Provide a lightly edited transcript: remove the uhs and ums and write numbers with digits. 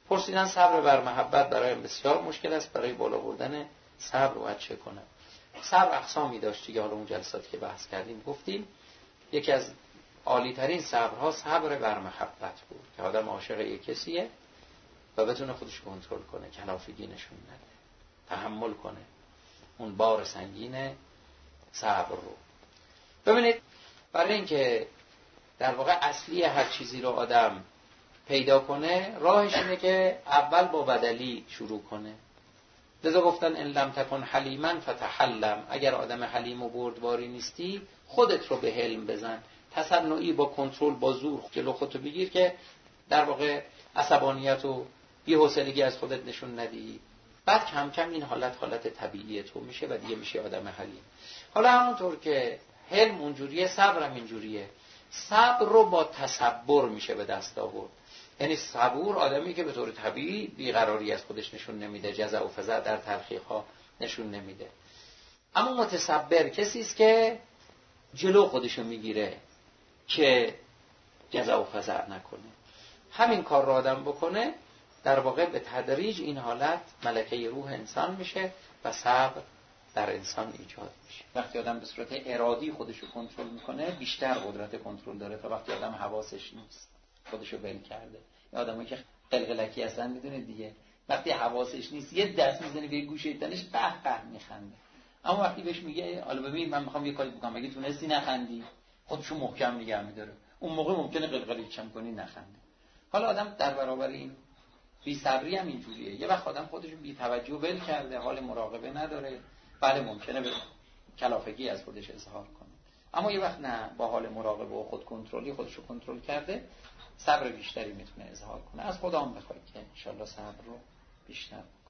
پرسیدن صبر بر محبت برایم بسیار مشکل است، برای بالا بردن صبر باید چه کنم؟ صبر اقسامی داشت دیگه، حالا اون جلساتی که بحث کردیم گفتیم یکی از عالی ترین صبرها صبر بر محبت بود که آدم عاشق یک کسیه و بتونه خودش کنترل کنه، کلافگی نشون نده، تحمل کنه اون بار سنگین صبر رو. ببینید برای اینکه در واقع اصلی هر چیزی رو آدم پیدا کنه راهش اینه که اول با بدلی شروع کنه. لذا گفتن ان لم تکن حلیما فتحلم، اگر آدم حلیم و بردباری نیستی خودت رو به حلم بزن، تصنعی با کنترل با زور جلو خودتو بگیر که در واقع عصبانیت و بی‌حوصلگی از خودت نشون ندی. بعد کم کم این حالت طبیعی تو میشه و دیگه میشه آدم حلیم. حالا همونطور که حلم اونجوریه صبرم اینجوریه. صبر رو با تصبر میشه به دست آورد. یعنی صبور آدمی که به طور طبیعی بیقراری از خودش نشون نمیده، جزع و فزع در تلخی‌ها نشون نمیده. اما متصبر کسی است که جلو خودشو میگیره که جزع و فزع نکنه. همین کار رو آدم بکنه در واقع به تدریج این حالت ملکه روح انسان میشه و صبر در انسان ایجاد میشه. وقتی آدم به صورت ارادی خودشو کنترل میکنه بیشتر قدرت کنترل داره تا وقتی آدم حواسش نیست، خودشو ول کرده. این آدمایی که قلقلکی هستن میدونید دیگه، وقتی حواسش نیست یه دست میزنه به گوشه تنش به به میخنده، اما وقتی بهش میگه حالا ببین من میخوام یه کاری بکنم اگه تونستی نخندی، خودشو محکم نگه میداره، اون موقع ممکنه قلقلی چم کنی نخنده. حالا آدم در برابر این بی صبری هم اینجوریه، یه وقت آدم خودشو بی توجه ول کرده، حال مراقبه نداره، بله ممکنه به کلافگی از خودش اظهار کنه، اما یه وقت نه، با حال مراقبه و خود کنترلی خودشو کنترل کرده، صبر بیشتری میتونه اظهار کنه. از خدا هم بخواید که ان شاءالله صبر رو بیشتر